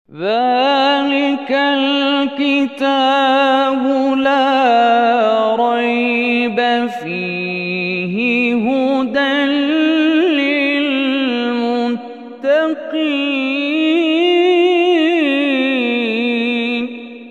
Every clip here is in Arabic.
ذلك الكتاب لا ريب فيه هدى للمتقين.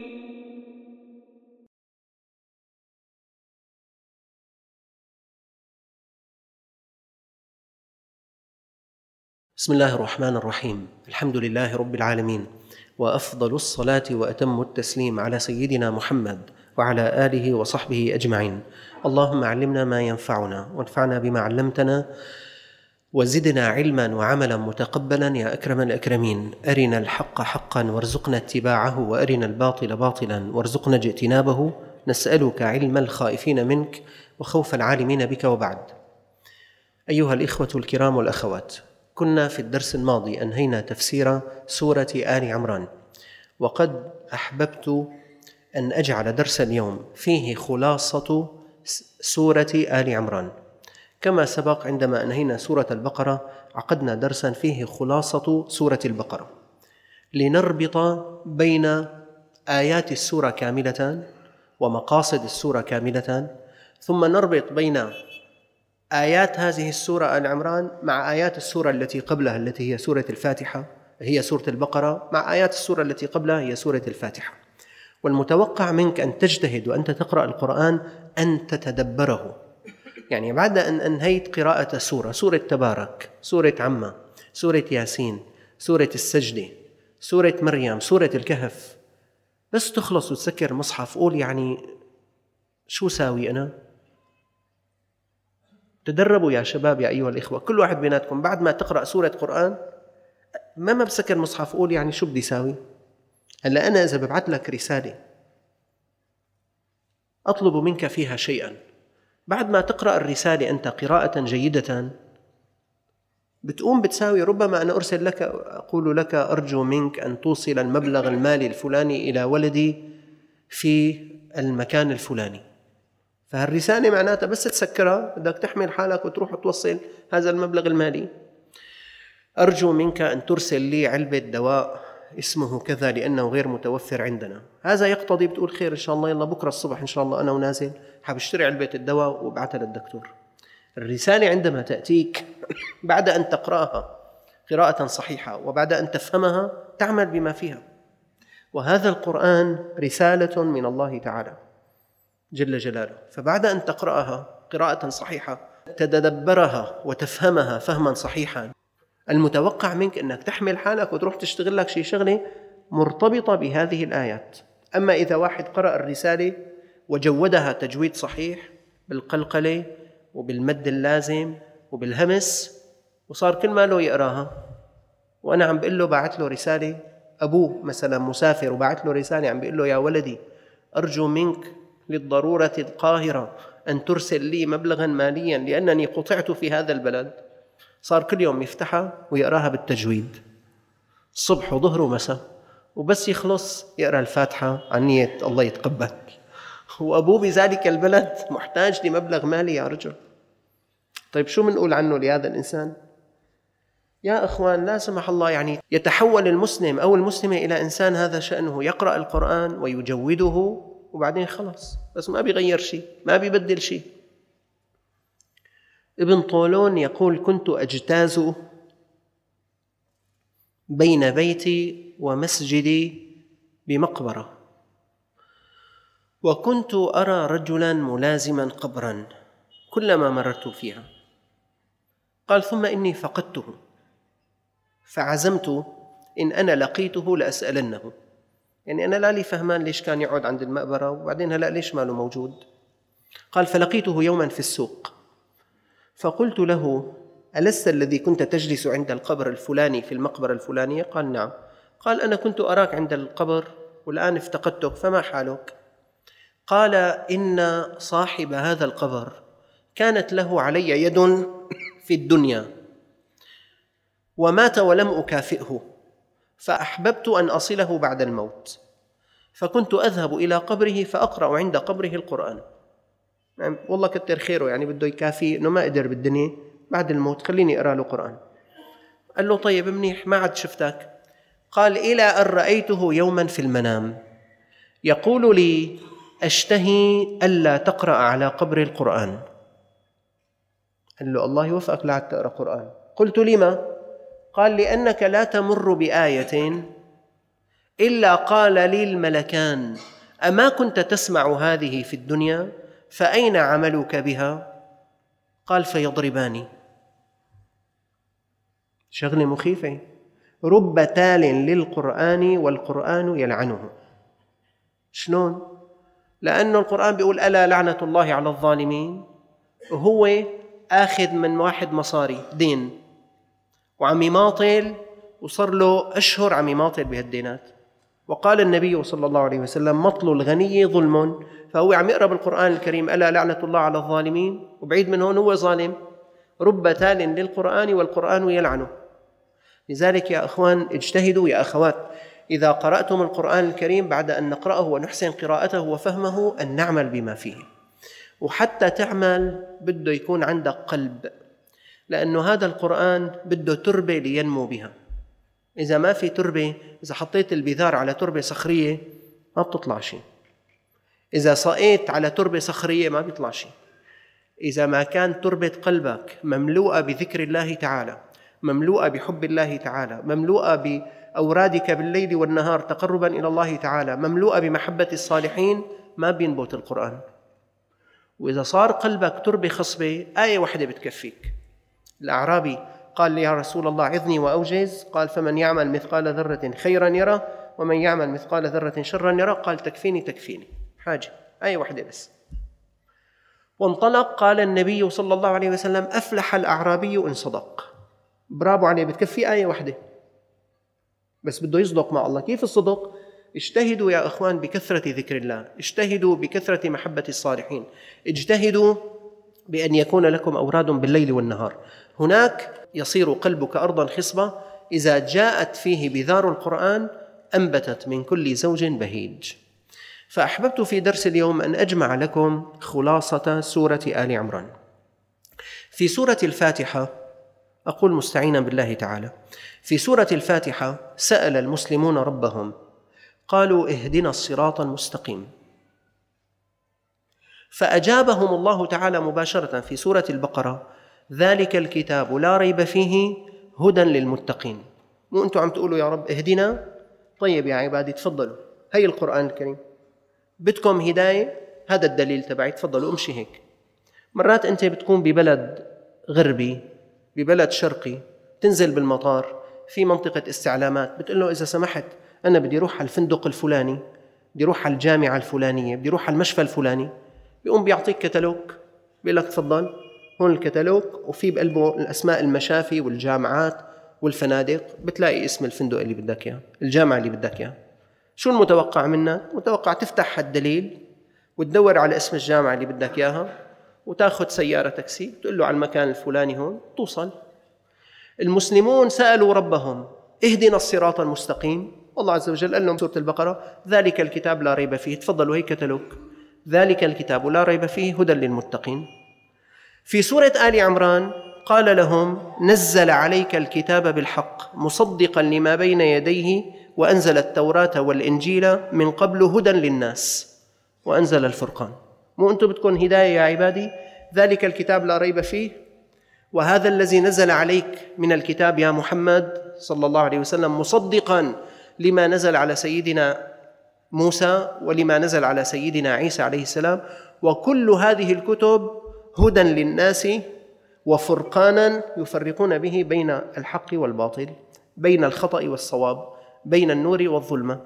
بسم الله الرحمن الرحيم. الحمد لله رب العالمين، وأفضل الصلاة وأتم التسليم على سيدنا محمد وعلى آله وصحبه أجمعين. اللهم علمنا ما ينفعنا وانفعنا بما علمتنا وزدنا علما وعملا متقبلا يا أكرم الأكرمين. أرنا الحق حقا وارزقنا اتباعه، وأرنا الباطل باطلا وارزقنا اجتنابه. نسألك علم الخائفين منك وخوف العالمين بك. وبعد، أيها الإخوة الكرام والأخوات، كنا في الدرس الماضي أنهينا تفسير سورة آل عمران، وقد أحببت أن أجعل درس اليوم فيه خلاصة سورة آل عمران. كما سبق عندما أنهينا سورة البقرة عقدنا درسا فيه خلاصة سورة البقرة، لنربط بين آيات السورة كاملة ومقاصد السورة كاملة، ثم نربط بين آيات هذه السورة آل عمران مع آيات السورة التي قبلها التي هي سورة الفاتحة، هي سورة البقرة، مع آيات السورة التي قبلها هي سورة الفاتحة. والمتوقع منك أن تجتهد وأنت تقرأ القرآن أن تتدبره، يعني بعد أن أنهيت قراءة سورة تبارك، سورة عمة، سورة ياسين، سورة السجدة، سورة مريم، سورة الكهف، بس تخلص وتسكر المصحف قول يعني شو ساوي أنا؟ تدربوا يا شباب، يا أيها الإخوة، كل واحد بيناتكم بعد ما تقرأ سورة قرآن ما بسكر مصحف قول يعني شو بدي ساوي؟ هلأ أنا إذا ببعث لك رسالة أطلب منك فيها شيئا، بعد ما تقرأ الرسالة أنت قراءة جيدة بتقوم بتساوي، ربما أنا أرسل لك أقول لك أرجو منك أن توصل المبلغ المالي الفلاني إلى ولدي في المكان الفلاني، فهالرسالة معناتها بس تسكرها بدك تحمل حالك وتروح توصل هذا المبلغ المالي. أرجو منك أن ترسل لي علبة دواء اسمه كذا لأنه غير متوفر عندنا. هذا يقتضي بتقول خير إن شاء الله، يلا بكرة الصبح إن شاء الله أنا ونازل حبشتري علبة الدواء وابعثها للدكتور. الرسالة عندما تأتيك بعد أن تقرأها قراءة صحيحة وبعد أن تفهمها تعمل بما فيها، وهذا القرآن رسالة من الله تعالى جل جلاله، فبعد أن تقرأها قراءة صحيحة تتدبرها وتفهمها فهما صحيحا، المتوقع منك أنك تحمل حالك وتروح تشتغل لك شيء شغلة مرتبطة بهذه الآيات. أما إذا واحد قرأ الرسالة وجودها تجويد صحيح بالقلقلة وبالمد اللازم وبالهمس وصار كل ما له يقراها، وأنا عم بقول له بعت له رسالة، أبوه مثلا مسافر وبعت له رسالة عم بقول له يا ولدي أرجو منك للضرورة القاهرة أن ترسل لي مبلغا ماليا لأنني قطعت في هذا البلد، صار كل يوم يفتحها ويقراها بالتجويد الصبح وظهر ومساء، وبس يخلص يقرأ الفاتحة عن نية الله يتقبل، وأبوه بذلك البلد محتاج لمبلغ مالي يا رجل. طيب شو منقول عنه لهذا الإنسان؟ يا أخوان، لا سمح الله يعني يتحول المسلم أو المسلمة إلى إنسان هذا شأنه يقرأ القرآن ويجوده وبعدين خلص، بس ما بيغير شيء، ما بيبدل شيء. ابن طولون يقول كنت أجتاز بين بيتي ومسجدي بمقبرة، وكنت أرى رجلا ملازما قبرا كلما مررت فيها. قال ثم إني فقدته فعزمت إن أنا لقيته لأسألنه، يعني أنا لا لي فهمان ليش كان يقعد عند المقبرة وبعدين هلأ ليش ماله موجود. قال فلقيته يوما في السوق فقلت له ألست الذي كنت تجلس عند القبر الفلاني في المقبرة الفلانية؟ قال نعم. قال أنا كنت أراك عند القبر والآن افتقدتك، فما حالك؟ قال إن صاحب هذا القبر كانت له علي يد في الدنيا ومات ولم أكافئه، فأحببت أن أصله بعد الموت، فكنت أذهب إلى قبره فأقرأ عند قبره القرآن. يعني والله كتر خيره، يعني بده يكافي إنه ما قدر بالدنيا، بعد الموت خليني أقرأ له قرآن. قال له طيب منيح، ما عاد شفتك. قال: إلى أن رأيته يوما في المنام يقول لي: أشتهي ألا تقرأ على قبر القرآن. قال له: الله يوفقك لا تقرأ قرآن. قلت: لما؟ قال: لأنك لا تمر بآية إلا قال لي الملكان: أما كنت تسمع هذه في الدنيا؟ فأين عملك بها؟ قال: فيضرباني. شغلة مخيفة. رب تال للقرآن والقرآن يلعنه. شلون؟ لأن القرآن بيقول: ألا لعنة الله على الظالمين، وهو آخذ من واحد مصاري دين وعم يماطل، وصار له أشهر عم يماطل بهالدينات. وقال النبي صلى الله عليه وسلم: مطل الغني ظلم. فهو عم يقرأ بالقرآن الكريم: ألا لعنة الله على الظالمين، وبعيد من هون هو ظالم. رب تال للقرآن والقرآن يلعنه. لذلك يا أخوان اجتهدوا، يا أخوات، إذا قرأتم القرآن الكريم بعد أن نقرأه ونحسن قراءته وفهمه أن نعمل بما فيه. وحتى تعمل بده يكون عندك قلب، لأنه هذا القرآن بده تربة لينمو بها. إذا ما في تربة، إذا حطيت البذار على تربة صخرية ما بتطلع شيء. إذا سقيت على تربة صخرية ما بيطلع شيء. إذا ما كان تربة قلبك مملوءة بذكر الله تعالى، مملوءة بحب الله تعالى، مملوءة بأورادك بالليل والنهار تقربا إلى الله تعالى، مملوءة بمحبة الصالحين، ما بينبت القرآن. وإذا صار قلبك تربة خصبة، آية واحدة بتكفيك. الأعرابي قال لي: يا رسول الله عظني وأوجز. قال: فمن يعمل مثقال ذرة خيرا يره، ومن يعمل مثقال ذرة شرا يره. قال: تكفيني حاجة، آية واحدة بس. وانطلق. قال النبي صلى الله عليه وسلم: أفلح الأعرابي إن صدق. برافو عليه، بتكفي آية واحدة، بس بده يصدق مع الله. كيف الصدق؟ اجتهدوا يا أخوان بكثرة ذكر الله، اجتهدوا بكثرة محبة الصالحين، اجتهدوا بأن يكون لكم أوراد بالليل والنهار. هناك يصير قلبك أرضا خصبة إذا جاءت فيه بذار القرآن أنبتت من كل زوج بهيج. فأحببت في درس اليوم أن أجمع لكم خلاصة سورة آل عمران. في سورة الفاتحة، أقول مستعينا بالله تعالى، في سورة الفاتحة سأل المسلمون ربهم قالوا: اهدنا الصراط المستقيم. فأجابهم الله تعالى مباشرة في سورة البقرة: ذلك الكتاب لا ريب فيه هدى للمتقين. مو أنتم عم تقولوا يا رب اهدنا؟ طيب يا عبادي تفضلوا، هي القرآن الكريم، بدكم هداية؟ هذا الدليل تبعي، تفضلوا امشي هيك. مرات أنت بتكون ببلد غربي، ببلد شرقي، تنزل بالمطار في منطقة استعلامات، بتقول له: إذا سمحت أنا بدي أروح على الفندق الفلاني، بدي أروح على الجامعة الفلانية، بدي أروح على المشفى الفلاني. بيقوم بيعطيك كتالوج، بيقول لك تفضل هون الكتالوج، وفي بقلبه الأسماء المشافي والجامعات والفنادق، بتلاقي اسم الفندق اللي بدك إياه، الجامعة اللي بدك إياه. شو المتوقع منك؟ متوقع تفتح الدليل وتدور على اسم الجامعة اللي بدك إياها، وتاخذ سيارة تاكسي تقول له على المكان الفلاني هون، توصل. المسلمون سألوا ربهم: اهدنا الصراط المستقيم. الله عز وجل قال لهم سورة البقرة: ذلك الكتاب لا ريب فيه. تفضلوا، هي كتالوج، ذلك الكتاب لا ريب فيه هدى للمتقين. في سورة آل عمران قال لهم: نزل عليك الكتاب بالحق مصدقا لما بين يديه وأنزل التوراة والإنجيل من قبل هدى للناس وأنزل الفرقان. مو أنتم بدكم هداية يا عبادي؟ ذلك الكتاب لا ريب فيه، وهذا الذي نزل عليك من الكتاب يا محمد صلى الله عليه وسلم مصدقا لما نزل على سيدنا موسى ولما نزل على سيدنا عيسى عليه السلام، وكل هذه الكتب هدى للناس وفرقانا يفرقون به بين الحق والباطل، بين الخطأ والصواب، بين النور والظلمة.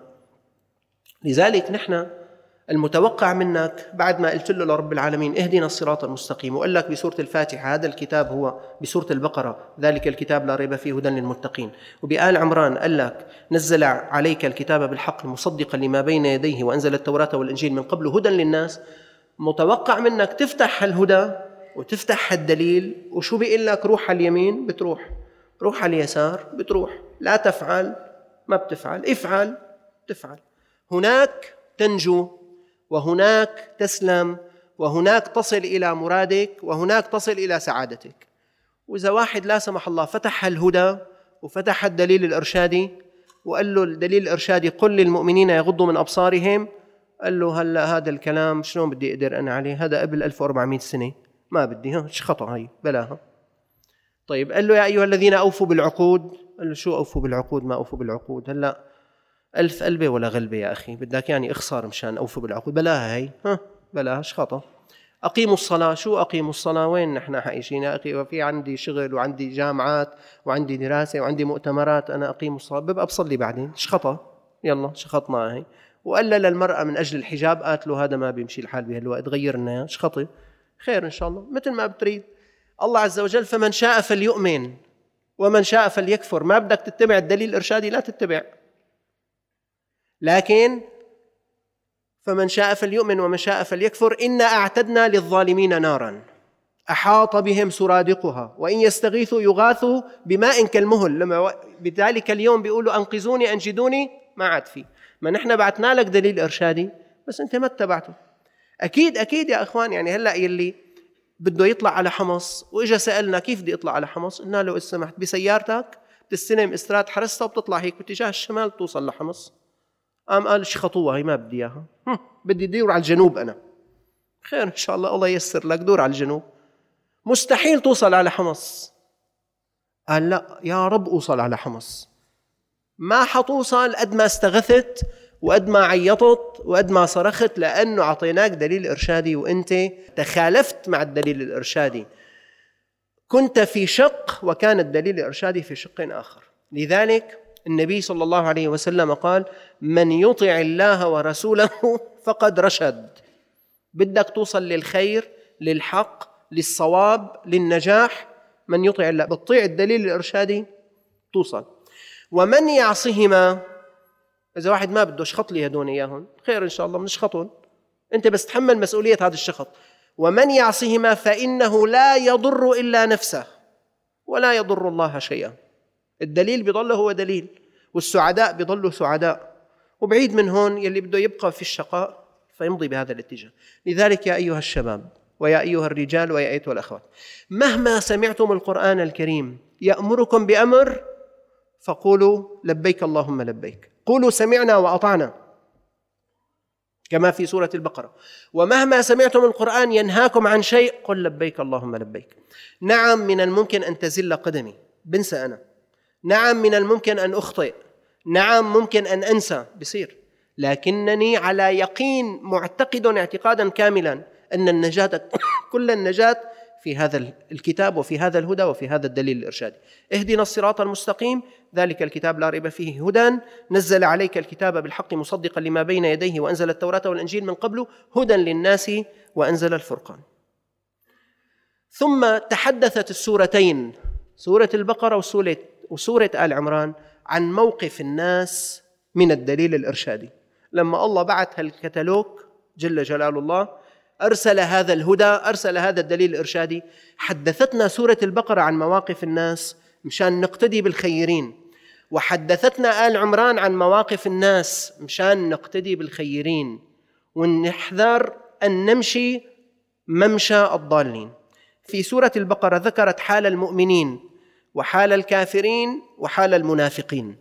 لذلك نحن المتوقع منك بعد ما قلت له لرب العالمين اهدنا الصراط المستقيم، وقال لك بسورة الفاتحة هذا الكتاب هو بسورة البقرة ذلك الكتاب لا ريب فيه هدى للمتقين، وبآل عمران قال لك نزل عليك الكتاب بالحق مصدقا لما بين يديه وأنزل التوراة والإنجيل من قبل هدى للناس. متوقع منك تفتح الهدى وتفتح الدليل، وشو بيقول لك؟ روح على اليمين بتروح، روح على اليسار بتروح، لا تفعل ما بتفعل، افعل تفعل. هناك تنجو، وهناك تسلم، وهناك تصل إلى مرادك، وهناك تصل إلى سعادتك. وإذا واحد لا سمح الله فتح الهدى وفتح الدليل الإرشادي وقال له الدليل الإرشادي قل للمؤمنين يغضوا من أبصارهم، قال له هلا هذا الكلام شلون بدي أقدر أنا عليه؟ هذا قبل 1400 سنة، ما بدي، شخطة هاي بلاها. طيب قال له يا أيها الذين أوفوا بالعقود، قال له شو أوفوا بالعقود؟ ما أوفوا بالعقود، هلا 1000 قلبة ولا غلبة يا أخي، بدك يعني اخسر مشان أوفوا بالعقود، بلاها هاي، بلاها شخطة. أقيموا الصلاة، شو أقيموا الصلاة؟ وين نحن عايشين يا أخي؟ وفي عندي شغل وعندي جامعات وعندي دراسة وعندي مؤتمرات، أنا أقيم الصلاة ببقى بصلي بعدين، شخطة، يلا شخطنا هاي. وقال للمرأة من أجل الحجاب، قالت له هذا ما بيمشي الحال بهالوقت، غيرنا شخطي، خير إن شاء الله مثل ما بتريد الله عز وجل. فمن شاء فليؤمن ومن شاء فليكفر، ما بدك تتبع الدليل الإرشادي لا تتبع، لكن فمن شاء فليؤمن ومن شاء فليكفر. إنا أعتدنا للظالمين نارا أحاط بهم سرادقها وإن يستغيثوا يغاثوا بماء كالمهل. لما بذلك اليوم بيقولوا أنقذوني أنجدوني، ما عاد فيه، ما نحن بعتنا لك دليل إرشادي بس أنت ما اتبعته. أكيد يا أخوان، يعني هلأ يلي بده يطلع على حمص وإجا سألنا كيف بدي أطلع على حمص، قلنا له إذا سمحت بسيارتك بتستلم إستراد حرسها وبتطلع هيك باتجاه الشمال توصل لحمص. قال خطوة هي ما بدي إياها، بدي دور على الجنوب أنا. خير إن شاء الله ييسر لك، دور على الجنوب. مستحيل توصل على حمص. قال لا يا رب أوصل على حمص. ما حتوصل قد ما استغثت وقد ما عيطت وقد ما صرخت، لأنه عطيناك دليل إرشادي وأنت تخالفت مع الدليل الإرشادي، كنت في شق وكان الدليل الإرشادي في شق آخر. لذلك النبي صلى الله عليه وسلم قال من يطع الله ورسوله فقد رشد. بدك توصل للخير، للحق، للصواب، للنجاح، من يطع الله، بتطيع الدليل الإرشادي توصل. ومن يعصهما، إذا واحد ما بده شخط لي هدون إياهم، خير إن شاء الله بنشخطهم، أنت بس تحمل مسؤولية هذا الشخط. ومن يعصهما فإنه لا يضر إلا نفسه ولا يضر الله شيئا. الدليل بيضل هو دليل، والسعداء بيضلوا سعداء، وبعيد من هون يلي بده يبقى في الشقاء فيمضي بهذا الاتجاه. لذلك يا أيها الشباب ويا أيها الرجال ويا أيها الأخوات، مهما سمعتم القرآن الكريم يأمركم بأمر فقولوا لبيك اللهم لبيك، قولوا سمعنا وأطعنا كما في سورة البقرة. ومهما سمعتم القرآن ينهاكم عن شيء قل لبيك اللهم لبيك. نعم من الممكن أن تزل قدمي، بنسى أنا، نعم من الممكن أن أخطئ، نعم ممكن أن أنسى، بصير، لكنني على يقين معتقد اعتقادا كاملا أن النجاة كل النجاة في هذا الكتاب وفي هذا الهدى وفي هذا الدليل الإرشادي. اهدنا الصراط المستقيم، ذلك الكتاب لا ريب فيه هدى، نزل عليك الكتاب بالحق مصدقا لما بين يديه وأنزل التوراة والإنجيل من قبل هدى للناس وأنزل الفرقان. ثم تحدثت السورتين، سورة البقرة وسورة آل عمران، عن موقف الناس من الدليل الإرشادي. لما الله بعث الكتالوج جل جلال الله، أرسل هذا الهدى، أرسل هذا الدليل الإرشادي، حدثتنا سورة البقرة عن مواقف الناس مشان نقتدي بالخيرين، وحدثتنا آل عمران عن مواقف الناس مشان نقتدي بالخيرين، ونحذر أن نمشي ممشى الضالين. في سورة البقرة ذكرت حال المؤمنين وحال الكافرين وحال المنافقين،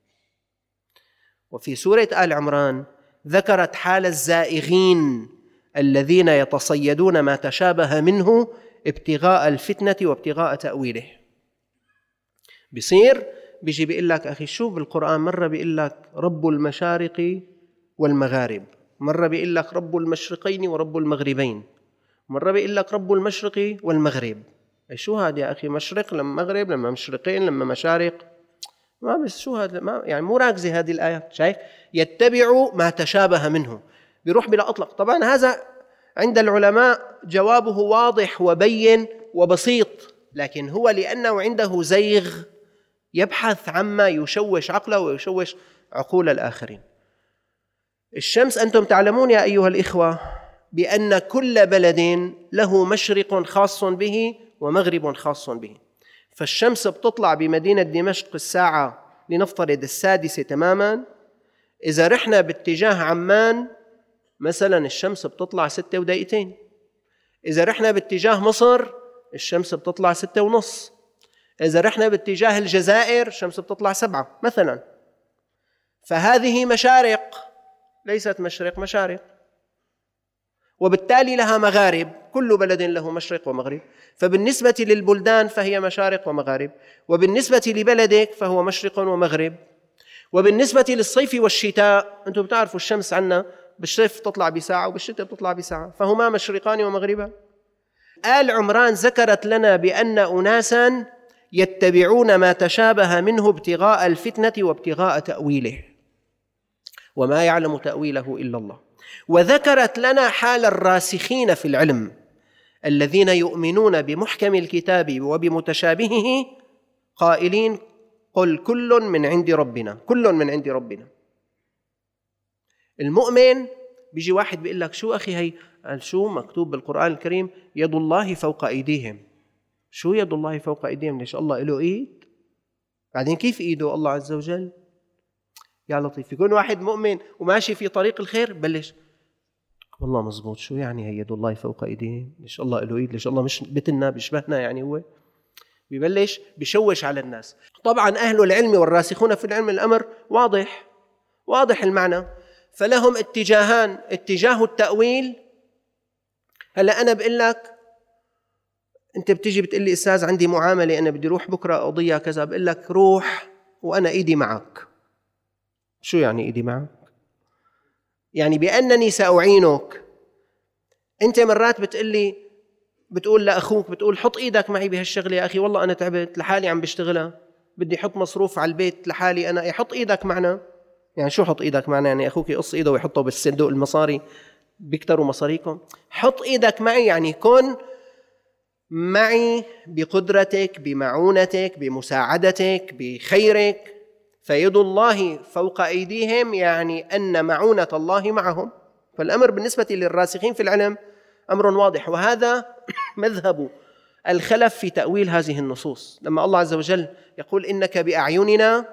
وفي سورة آل عمران ذكرت حال الزائغين الذين يتصيدون ما تشابه منه ابتغاء الفتنة وابتغاء تأويله. بيصير بيجي بيقول لك أخي شو بالقرآن، مرة بيقول لك رب المشارق والمغارب، مرة بيقول لك رب المشرقين ورب المغربين، مرة بيقول لك رب المشرق والمغرب. شو هذا يا أخي؟ مشرق لما مغرب لما مشرقين لما مشارق، ما بس شو هذا؟ ما يعني مو راكزة هذه الآيات. شايف؟ يتبع ما تشابه منه، بيروح بلا أطلق. طبعا هذا عند العلماء جوابه واضح وبين وبسيط، لكن هو لأنه عنده زيغ يبحث عما يشوش عقله ويشوش عقول الآخرين. الشمس أنتم تعلمون يا أيها الإخوة بأن كل بلد له مشرق خاص به ومغرب خاص به. فالشمس بتطلع بمدينة دمشق الساعة لنفترض 6 تماما، إذا رحنا باتجاه عمان مثلا الشمس بتطلع 6 ودقيقتين، إذا رحنا باتجاه مصر الشمس بتطلع 6:30، إذا رحنا باتجاه الجزائر الشمس بتطلع 7 مثلا. فهذه مشارق ليست مشرق، مشارق، وبالتالي لها مغارب، كل بلد له مشرق ومغرب. فبالنسبة للبلدان فهي مشارق ومغارب، وبالنسبة لبلدك فهو مشرق ومغرب. وبالنسبة للصيف والشتاء، أنتم بتعرفوا الشمس عنا بالصيف تطلع بساعة وبالشتاء بتطلع بساعة، فهما مشرقان ومغربان. آل عمران ذكرت لنا بأن أناسا يتبعون ما تشابه منه ابتغاء الفتنة وابتغاء تأويله، وما يعلم تأويله إلا الله. وذكرت لنا حال الراسخين في العلم الذين يؤمنون بمحكم الكتاب وبمتشابهه قائلين قل كل من عند ربنا، كل من عند ربنا. المؤمن بيجي واحد بيقول لك شو أخي هي؟ قال شو مكتوب بالقرآن الكريم يد الله فوق أيديهم. شو يد الله فوق أيديهم؟ ليش الله له إيد؟ بعدين كيف إيده الله عز وجل؟ يا لطيف، يكون واحد مؤمن وماشي في طريق الخير بلش والله مزبوط، شو يعني هي يد الله فوق أيديهم؟ ليش الله له إيد؟ ليش الله مش مثلنا بيشبهنا؟ يعني هو بيبلش بيشوش على الناس. طبعا أهل العلم والراسخون في العلم الأمر واضح المعنى، فلهم اتجاهان: اتجاه التأويل. هلا أنا بقول لك أنت بتيجي بتقول لي أستاذ عندي معاملة أنا بدي أروح بكرة قضية كذا، بقول لك روح وأنا إيدي معك. شو يعني إيدي معك؟ يعني بأنني سأعينك. أنت مرات بتقول لأخوك بتقول حط إيدك معي بهالشغلة يا أخي، والله أنا تعبت لحالي عم بشتغلها، بدي حط مصروف على البيت لحالي أنا، حط إيدك معنا. يعني شو حط إيدك معنا؟ يعني أخوك يقص إيده ويحطه بالصندوق المصاري بيكتروا مصاريكم. حط إيدك معي يعني كن معي بقدرتك، بمعونتك، بمساعدتك، بخيرك. فيد الله فوق أيديهم يعني أن معونة الله معهم. فالأمر بالنسبة للراسخين في العلم أمر واضح، وهذا مذهب الخلف في تأويل هذه النصوص. لما الله عز وجل يقول إنك بأعيننا،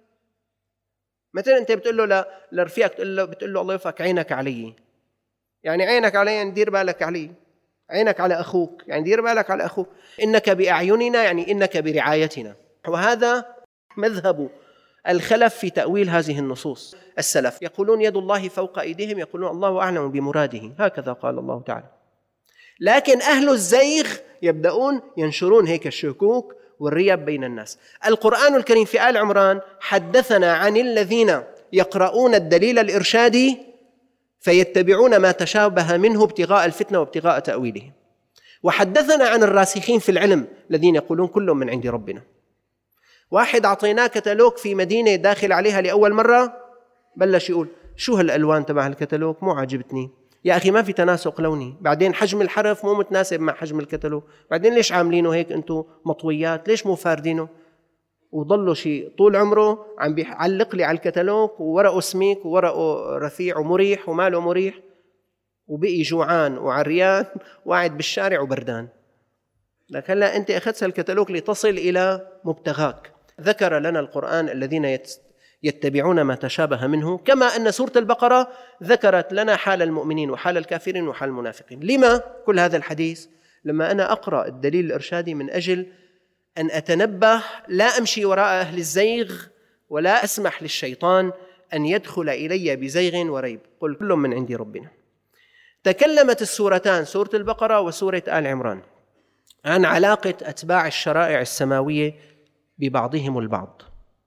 مثلا أنت بتقول له لرفيقك بتقول له الله يرفعك عينك علي، يعني عينك علي يعني دير بالك علي، عينك على أخوك يعني دير بالك على أخوك. إنك بأعيننا يعني إنك برعايتنا، وهذا مذهب الخلف في تأويل هذه النصوص. السلف يقولون يد الله فوق أيديهم، يقولون الله أعلم بمراده، هكذا قال الله تعالى. لكن أهل الزيغ يبدأون ينشرون هيك الشكوك والريب بين الناس. القرآن الكريم في آل عمران حدثنا عن الذين يقرؤون الدليل الإرشادي فيتبعون ما تشابه منه ابتغاء الفتنة وابتغاء تأويله، وحدثنا عن الراسخين في العلم الذين يقولون كل من عند ربنا. واحد أعطيناه كتالوج في مدينة داخل عليها لأول مرة، بلش يقول شو هالألوان تبع الكتالوج مو عاجبتني يا أخي، ما في تناسق لوني، بعدين حجم الحرف مو متناسب مع حجم الكتالوج، بعدين ليش عاملينه هيك أنتم مطويات، ليش مو فاردينه؟ وضلوا شيء طول عمره عم بيعلق لي على الكتالوج وورقه سميك وورقه رفيع ومريح وماله مريح، وبقي جوعان وعريان وقاعد بالشارع وبردان. لكن هلا أنت أخذت الكتالوج لتصل إلى مبتغاك. ذكر لنا القرآن الذين يتبعون ما تشابه منه، كما أن سورة البقرة ذكرت لنا حال المؤمنين وحال الكافرين وحال المنافقين. لما كل هذا الحديث؟ لما أنا أقرأ الدليل الإرشادي من أجل أن أتنبه، لا أمشي وراء أهل الزيغ ولا أسمح للشيطان أن يدخل إلي بزيغ وريب. قل كل من عند ربنا. تكلمت السورتان سورة البقرة وسورة آل عمران عن علاقة أتباع الشرائع السماوية ببعضهم البعض.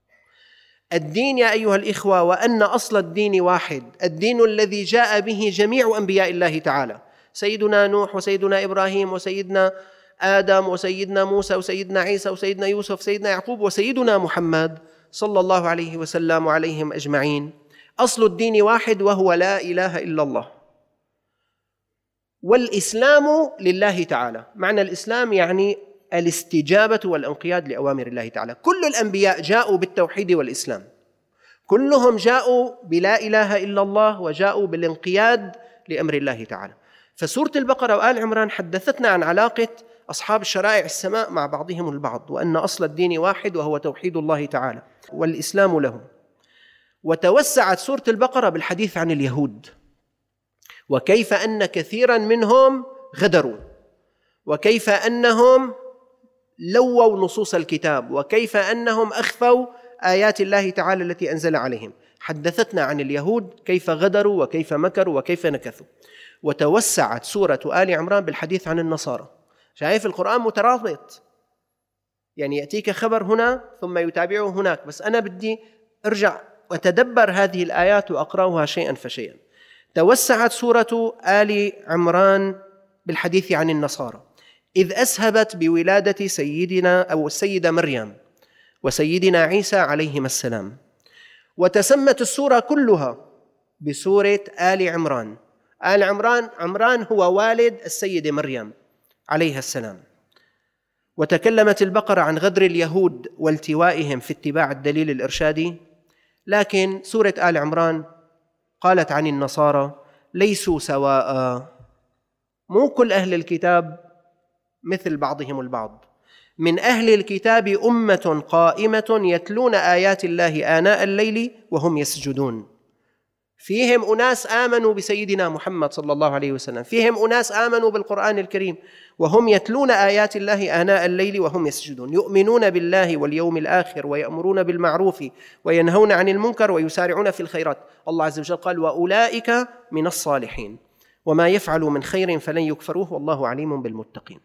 الدين يا أيها الإخوة، وأن أصل الدين واحد، الدين الذي جاء به جميع أنبياء الله تعالى، سيدنا نوح وسيدنا إبراهيم وسيدنا آدم وسيدنا موسى وسيدنا عيسى وسيدنا يوسف وسيدنا يعقوب وسيدنا محمد صلى الله عليه وسلم وعليهم أجمعين. أصل الدين واحد وهو لا إله إلا الله. والإسلام لله تعالى، معنى الإسلام يعني الاستجابة والانقياد لأوامر الله تعالى. كل الأنبياء جاءوا بالتوحيد والإسلام، كلهم جاءوا بلا إله إلا الله وجاءوا بالانقياد لأمر الله تعالى. فسورة البقرة وآل عمران حدثتنا عن علاقة أصحاب الشرائع السماء مع بعضهم البعض، وأن أصل الدين واحد وهو توحيد الله تعالى والإسلام له. وتوسعت سورة البقرة بالحديث عن اليهود، وكيف أن كثيرا منهم غدروا، وكيف أنهم لووا نصوص الكتاب، وكيف أنهم أخفوا آيات الله تعالى التي أنزل عليهم. حدثتنا عن اليهود كيف غدروا وكيف مكروا وكيف نكثوا. وتوسعت سورة آل عمران بالحديث عن النصارى. شايف القرآن مترابط، يعني يأتيك خبر هنا ثم يتابعه هناك، بس أنا بدي أرجع وأتدبر هذه الآيات وأقرأها شيئا فشيئا. توسعت سورة آل عمران بالحديث عن النصارى إذ أسهبت بولادة سيدنا أو السيدة مريم وسيدنا عيسى عليهما السلام، وتسمت السورة كلها بسورة آل عمران. آل عمران هو والد السيدة مريم عليها السلام. وتكلمت البقرة عن غدر اليهود والتوائهم في اتباع الدليل الإرشادي، لكن سورة آل عمران قالت عن النصارى ليسوا سواء، مو كل أهل الكتاب مثل بعضهم البعض. من أهل الكتاب أمة قائمة يتلون آيات الله آناء الليل وهم يسجدون. فيهم أناس آمنوا بسيدنا محمد صلى الله عليه وسلم، فيهم أناس آمنوا بالقرآن الكريم وهم يتلون آيات الله آناء الليل وهم يسجدون، يؤمنون بالله واليوم الآخر ويأمرون بالمعروف وينهون عن المنكر ويسارعون في الخيرات. الله عز وجل قال وأولئك من الصالحين وما يفعلوا من خير فلن يكفروه والله عليم بالمتقين.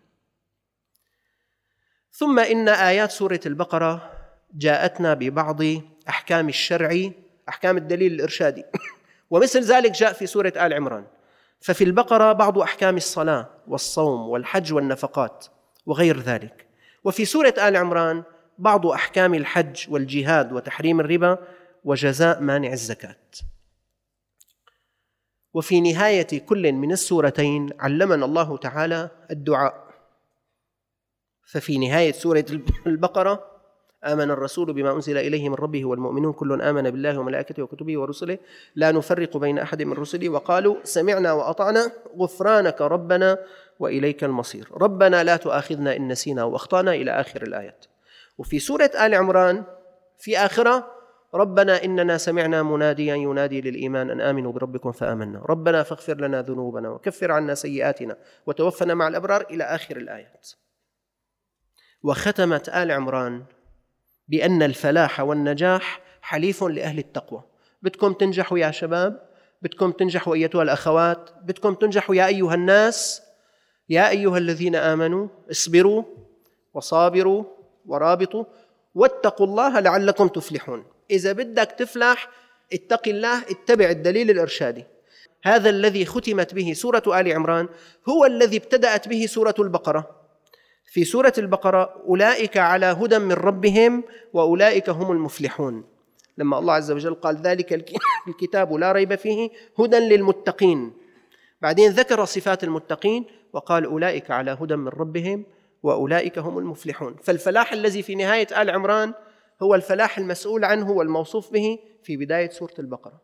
ثم إن آيات سورة البقرة جاءتنا ببعض أحكام الشرع، أحكام الدليل الإرشادي، ومثل ذلك جاء في سورة آل عمران. ففي البقرة بعض أحكام الصلاة والصوم والحج والنفقات وغير ذلك، وفي سورة آل عمران بعض أحكام الحج والجهاد وتحريم الربا وجزاء مانع الزكاة. وفي نهاية كل من السورتين علمنا الله تعالى الدعاء. ففي نهاية سورة البقرة آمن الرسول بما أنزل إليه من ربه والمؤمنون كل آمن بالله وملائكته وكتبه ورسله لا نفرق بين أحد من رسله وقالوا سمعنا وأطعنا غفرانك ربنا وإليك المصير ربنا لا تؤاخذنا إن نسينا وأخطأنا إلى آخر الآيات. وفي سورة آل عمران في آخرة ربنا إننا سمعنا مناديا ينادي للإيمان أن آمنوا بربكم فآمنا ربنا فاغفر لنا ذنوبنا وكفر عنا سيئاتنا وتوفنا مع الأبرار إلى آخر الآيات. وختمت آل عمران بأن الفلاح والنجاح حليف لأهل التقوى. بدكم تنجحوا يا شباب، بدكم تنجحوا أيتها الأخوات، بدكم تنجحوا يا أيها الناس، يا أيها الذين آمنوا اصبروا وصابروا ورابطوا واتقوا الله لعلكم تفلحون. إذا بدك تفلح اتق الله، اتبع الدليل الإرشادي. هذا الذي ختمت به سورة آل عمران هو الذي ابتدأت به سورة البقرة. في سورة البقرة أولئك على هدى من ربهم وأولئك هم المفلحون، لما الله عز وجل قال ذلك الكتاب لا ريب فيه هدى للمتقين، بعدين ذكر صفات المتقين وقال أولئك على هدى من ربهم وأولئك هم المفلحون. فالفلاح الذي في نهاية آل عمران هو الفلاح المسؤول عنه والموصوف به في بداية سورة البقرة.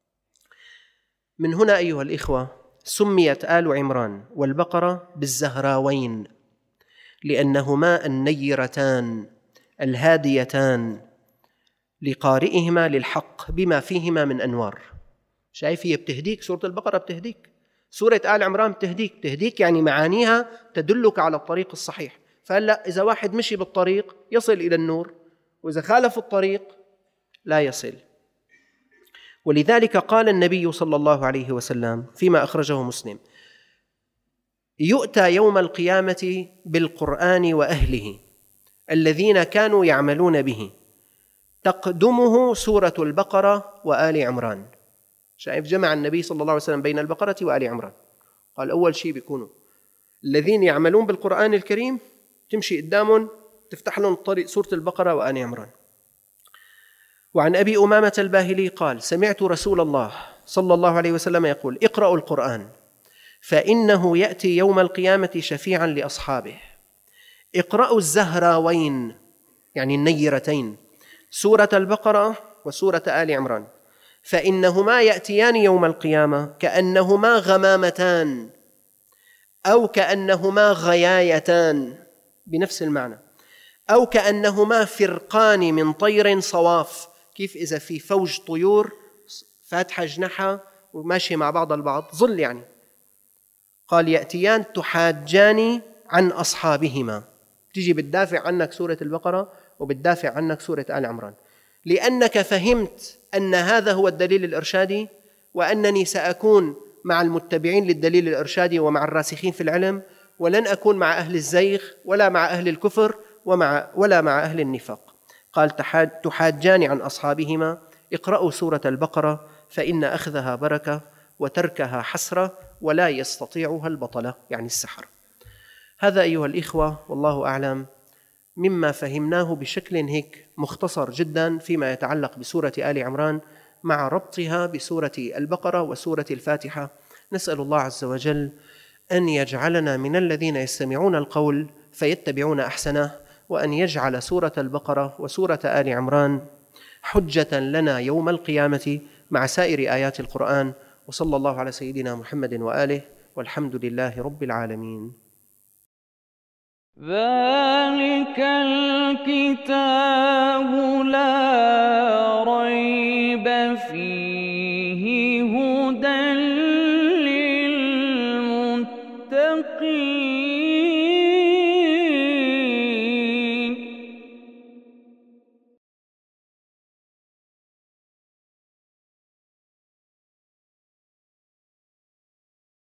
من هنا أيها الإخوة سميت آل عمران والبقرة بالزهراوين، لأنهما النيرتان الهاديتان لقارئهما للحق بما فيهما من أنوار. شايف هي بتهديك، سورة البقرة بتهديك، سورة آل عمران بتهديك يعني معانيها تدلك على الطريق الصحيح. فهلأ إذا واحد مشي بالطريق يصل إلى النور، وإذا خالف الطريق لا يصل. ولذلك قال النبي صلى الله عليه وسلم فيما أخرجه مسلم يؤتى يوم القيامة بالقرآن وأهله الذين كانوا يعملون به تقدمه سورة البقرة وآل عمران. شايف جمع النبي صلى الله عليه وسلم بين البقرة وآل عمران. قال أول شيء بيكونوا الذين يعملون بالقرآن الكريم تمشي قدامهم تفتح لهم الطريق سورة البقرة وآل عمران. وعن أبي أمامة الباهلي قال سمعت رسول الله صلى الله عليه وسلم يقول اقرأوا القرآن فإنه يأتي يوم القيامة شفيعا لأصحابه. اقرأوا الزهراوين يعني النيرتين سورة البقرة وسورة آل عمران، فإنهما يأتيان يوم القيامة كأنهما غمامتان أو كأنهما غيايتان بنفس المعنى، أو كأنهما فرقان من طير صواف. كيف إذا في فوج طيور فاتحة جناحها وماشية مع بعض البعض ظل يعني. قال يأتيان تحاجان عن أصحابهما، تيجي بتدافع عنك سورة البقرة وبتدافع عنك سورة آل عمران. لأنك فهمت أن هذا هو الدليل الإرشادي، وأنني سأكون مع المتبعين للدليل الإرشادي ومع الراسخين في العلم، ولن أكون مع أهل الزيغ ولا مع أهل الكفر ولا مع أهل النفاق. قال: تحاجان عن أصحابهما. اقرأوا سورة البقرة فإن أخذها بركة وتركها حسرة ولا يستطيعها البطلة، يعني السحر. هذا أيها الإخوة والله أعلم مما فهمناه بشكل هيك مختصر جدا فيما يتعلق بسورة آل عمران مع ربطها بسورة البقرة وسورة الفاتحة. نسأل الله عز وجل أن يجعلنا من الذين يستمعون القول فيتبعون أحسنه، وأن يجعل سورة البقرة وسورة آل عمران حجة لنا يوم القيامة مع سائر آيات القرآن. وصلى الله على سيدنا محمد وآله، والحمد لله رب العالمين. ذلك الكتاب لا ريب فيه هدى للمتقين.